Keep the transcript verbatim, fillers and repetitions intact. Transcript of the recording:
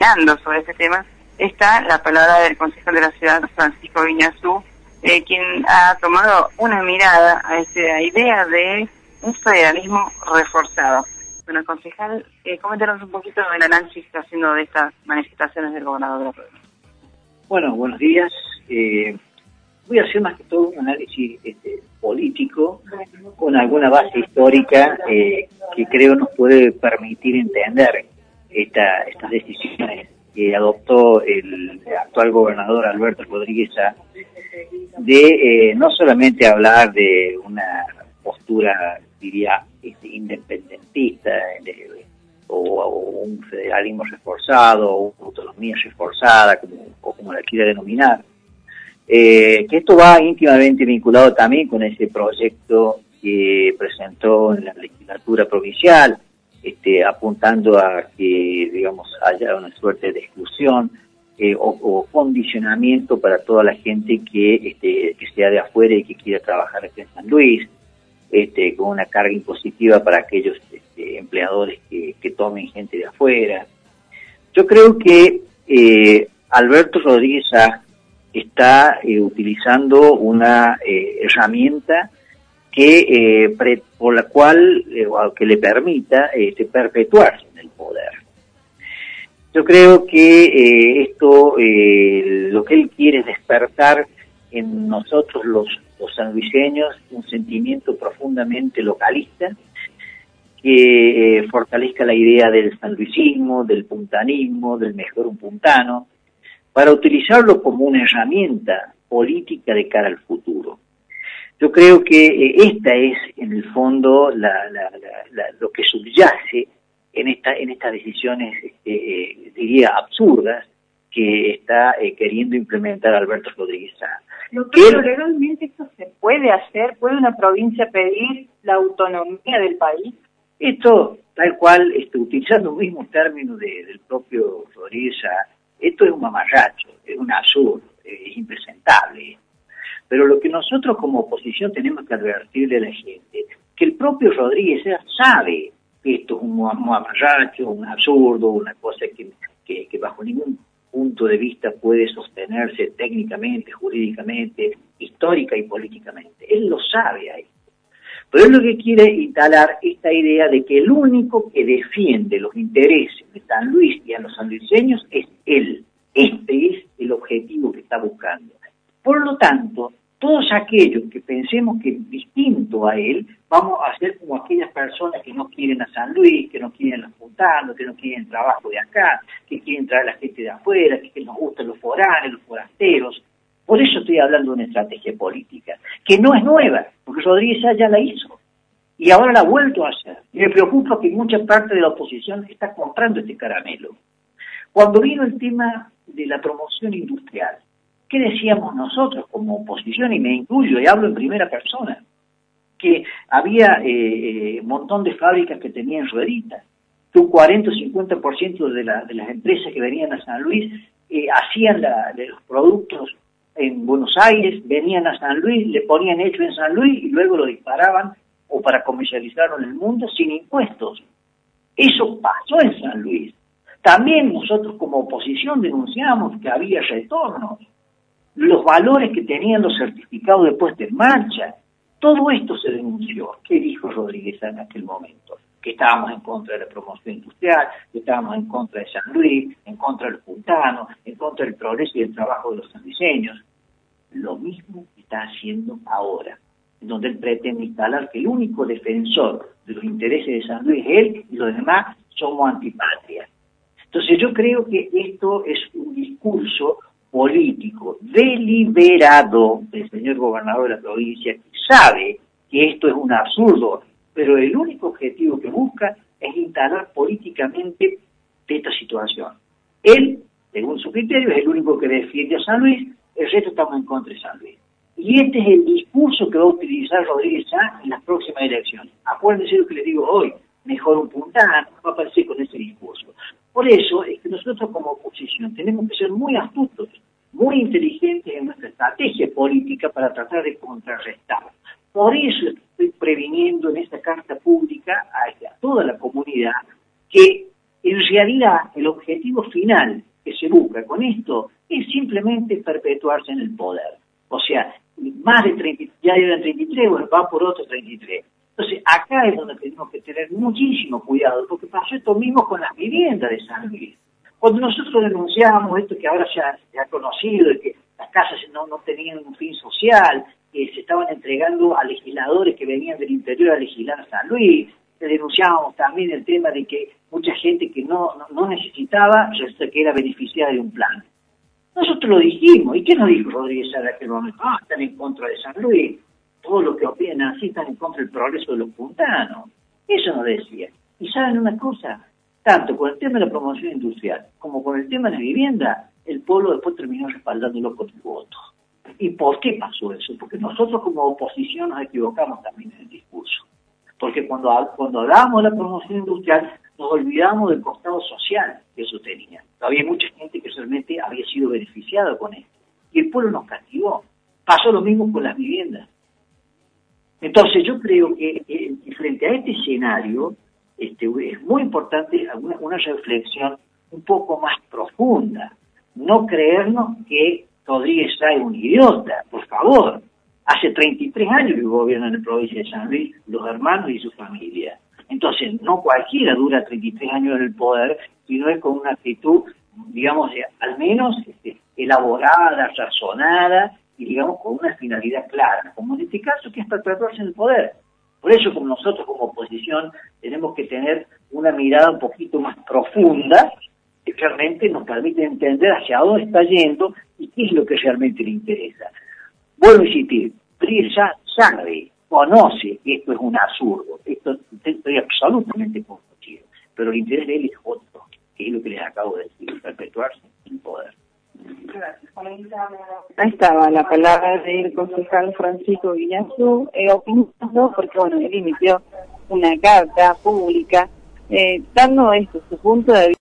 opinando sobre este tema, está la palabra del concejal de la ciudad, Francisco Viñazú, eh, quien ha tomado una mirada a esta idea de un federalismo reforzado. Bueno, concejal, eh, coméntanos un poquito del análisis que está haciendo de estas manifestaciones del gobernador de la provincia. Bueno, buenos días. Eh, voy a hacer más que todo un análisis este, político con alguna base histórica eh, que creo nos puede permitir entender esta, estas decisiones que adoptó el actual gobernador Alberto Rodríguez de eh, no solamente hablar de una postura, diría, este, independentista de, o, o un federalismo reforzado o una autonomía reforzada, como, o como la quiera denominar, eh, que esto va íntimamente vinculado también con ese proyecto que presentó en la legislatura provincial, este, apuntando a que, digamos, haya una suerte de exclusión eh, o, o condicionamiento para toda la gente que, este, que sea de afuera y que quiera trabajar aquí en San Luis, este, con una carga impositiva para aquellos este, empleadores que, que tomen gente de afuera. Yo creo que eh, Alberto Rodríguez está eh, utilizando una eh, herramienta que eh, pre, por la cual eh, que le permita este, perpetuarse en el poder. Yo creo que eh, esto eh, lo que él quiere es despertar en nosotros los, los sanluiseños un sentimiento profundamente localista que eh, fortalezca la idea del sanluicismo, del puntanismo, del mejor un puntano, para utilizarlo como una herramienta política de cara al futuro. Yo creo que eh, esta es, en el fondo, la, la, la, la, lo que subyace en esta en estas decisiones, este, eh, diría, absurdas, que está eh, queriendo implementar Alberto Rodríguez. No, pero legalmente esto se puede hacer, ¿puede una provincia pedir la autonomía del país? Esto, tal cual, este, utilizando un mismo término de, del propio Rodríguez, esto es un mamarracho, es un absurdo, es impresentable. Pero lo que nosotros como oposición tenemos que advertirle a la gente, que el propio Rodríguez sabe que esto es un mamarracho, un absurdo, una cosa que, que, que bajo ningún punto de vista puede sostenerse técnicamente, jurídicamente, histórica y políticamente. Él lo sabe ahí. Pero él lo que quiere instalar esta idea de que el único que defiende los intereses de San Luis y a los sanluiseños es él. Este es el objetivo que está buscando. Por lo tanto, todos aquellos que pensemos que distinto a él, vamos a ser como aquellas personas que no quieren a San Luis, que no quieren los puntanos, que no quieren el trabajo de acá, que quieren traer a la gente de afuera, que nos gustan los foráneos, los forasteros. Por eso estoy hablando de una estrategia política, que no es nueva, porque Rodríguez ya la hizo, y ahora la ha vuelto a hacer. Y me preocupa que mucha parte de la oposición está comprando este caramelo. Cuando vino el tema de la promoción industrial, ¿qué decíamos nosotros como oposición? Y me incluyo, y hablo en primera persona, que había un eh, montón de fábricas que tenían rueditas, que un cuarenta o cincuenta por ciento de, la, de las empresas que venían a San Luis eh, hacían la, de los productos en Buenos Aires, venían a San Luis, le ponían hecho en San Luis y luego lo disparaban o para comercializarlo en el mundo sin impuestos. Eso pasó en San Luis. También nosotros como oposición denunciamos que había retornos, los valores que tenían los certificados de puesta en marcha. Todo esto se denunció. ¿Qué dijo Rodríguez en aquel momento? Que estábamos en contra de la promoción industrial, que estábamos en contra de San Luis, en contra del puntanos, en contra del progreso y del trabajo de los sanluiseños. Lo mismo que está haciendo ahora, en donde él pretende instalar que el único defensor de los intereses de San Luis es él y los demás somos antipatria. Entonces yo creo que esto es un discurso político deliberado del señor gobernador de la provincia, que sabe que esto es un absurdo, pero el único objetivo que busca es instalar políticamente esta situación. Él, según su criterio, es el único que defiende a San Luis, el resto estamos en contra de San Luis. Y este es el discurso que va a utilizar Rodríguez en las próximas elecciones. Acuérdense lo que les digo hoy, mejor un puntano, va a aparecer con ese discurso. Por eso es que nosotros como oposición tenemos que ser muy astutos, muy inteligentes en nuestra estrategia política para tratar de contrarrestar. Por eso estoy previniendo en esta carta pública a, a toda la comunidad que En realidad, el objetivo final que se busca con esto es simplemente perpetuarse en el poder. O sea, más de treinta, ya eran treinta y tres, bueno, va por otros treinta y tres. Entonces, acá es donde tenemos que tener muchísimo cuidado, porque pasó esto mismo con las viviendas de San Luis. Cuando nosotros denunciábamos esto que ahora ya se ha conocido, de que las casas no, no tenían un fin social, que se estaban entregando a legisladores que venían del interior a legislar a San Luis, denunciábamos también el tema de que mucha gente que no, no, no necesitaba, resulta que era beneficiada de un plan. Nosotros lo dijimos, ¿y qué nos dijo Rodríguez en aquel momento? Ah, están en contra de San Luis, todos los que opinan así están en contra del progreso de los puntanos. Eso nos decía. Y ¿saben una cosa? Tanto con el tema de la promoción industrial como con el tema de la vivienda, el pueblo después terminó respaldándolo con su voto. ¿Y por qué pasó eso? Porque nosotros como oposición nos equivocamos también en el discurso. Porque cuando, cuando hablábamos de la promoción industrial, nos olvidamos del costado social que eso tenía. Había mucha gente que realmente había sido beneficiada con esto. Y el pueblo nos castigó. Pasó lo mismo con las viviendas. Entonces yo creo que eh, frente a este escenario, este, es muy importante una, una reflexión un poco más profunda. No creernos que Rodríguez Sá es un idiota, por favor. Hace treinta y tres años que gobiernan en la provincia de San Luis, los hermanos y su familia. Entonces, no cualquiera dura treinta y tres años en el poder, sino es con una actitud, digamos, al menos este, elaborada, razonada, y digamos con una finalidad clara, como en este caso que es perpetuarse en el poder. Por eso, como nosotros como oposición, tenemos que tener una mirada un poquito más profunda, que realmente nos permite entender hacia dónde está yendo y qué es lo que realmente le interesa. Vuelvo a insistir, Rodríguez ya sabe, conoce que esto es un absurdo, esto estoy absolutamente convencido, pero el interés de él es otro, que es lo que les acabo de decir, perpetuarse en el poder. Ahí estaba la palabra del concejal Francisco Guiñazú, eh, opinando, porque bueno, él emitió una carta pública, eh, dando esto, su punto de vista.